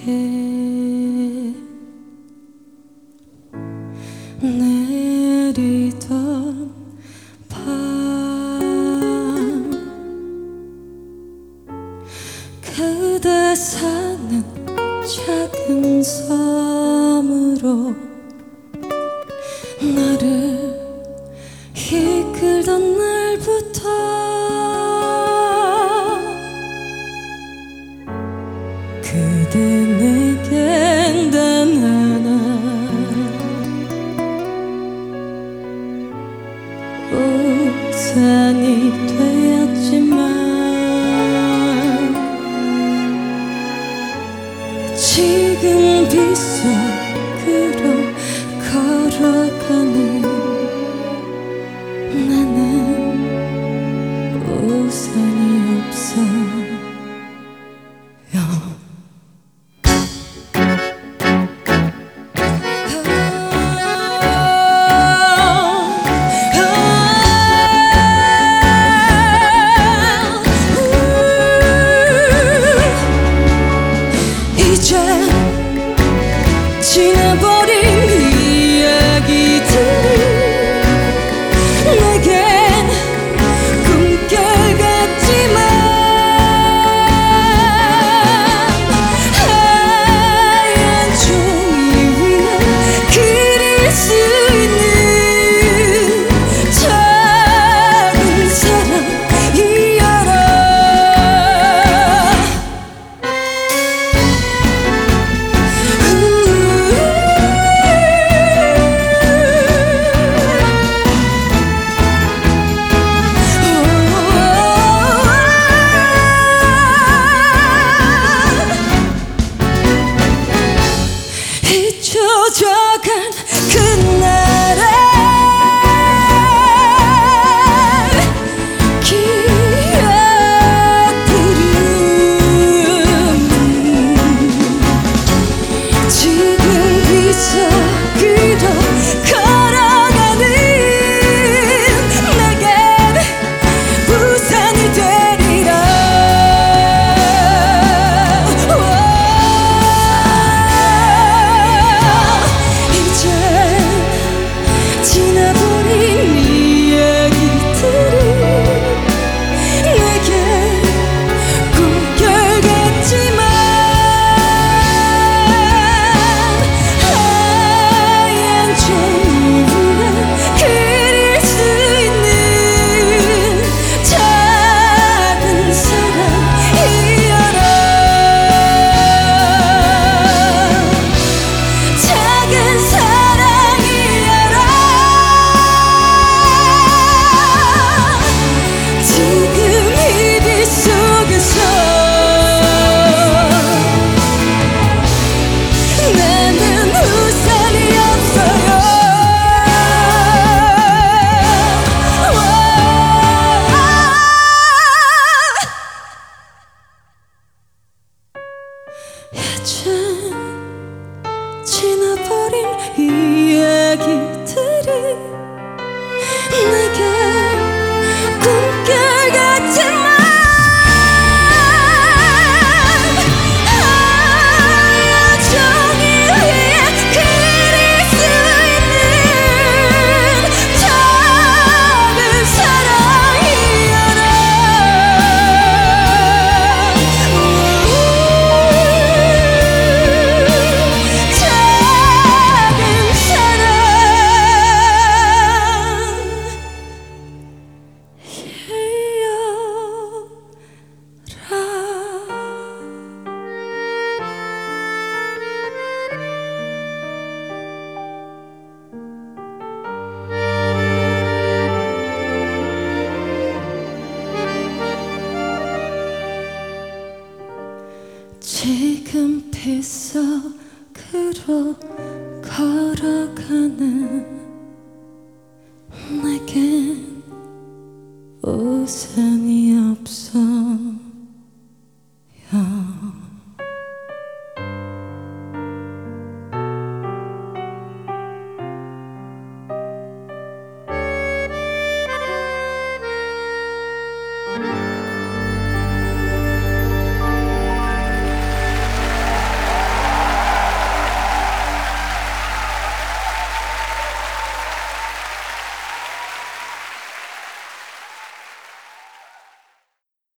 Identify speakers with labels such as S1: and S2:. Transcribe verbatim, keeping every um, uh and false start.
S1: 내리던 밤 그대 사는 작은 섬으로 나를 이끌던 날부터 그대 내겐 단 하나 우산이 되었지만 지금 빗속으로 걸어가는 나는 우산이 없어 이제 지나버린 이야기들이 내겐 꿈결 같지만 하얀 종이 위에 그릴 수 있는 작은 사랑이여라. 잊혀져간 그날의 기억들은 지금 빗속으로 걸어가는 내겐 우산이 되리라. 지나버린 이야기들이 내게 꿈결 같지만 하얀 종이 위에 그릴 수 있는 작은 사랑이여라. 작은 사랑이여라. 지금 이 빗속에서 나는 우산이 없어요. 이젠 지나버린 이야기들이 내게 꿈결 같지만 하얀 종이 위에 그릴 수 있는 작은 사랑이여라. 작은 사랑 지금 빗속으로 걸어가는 내게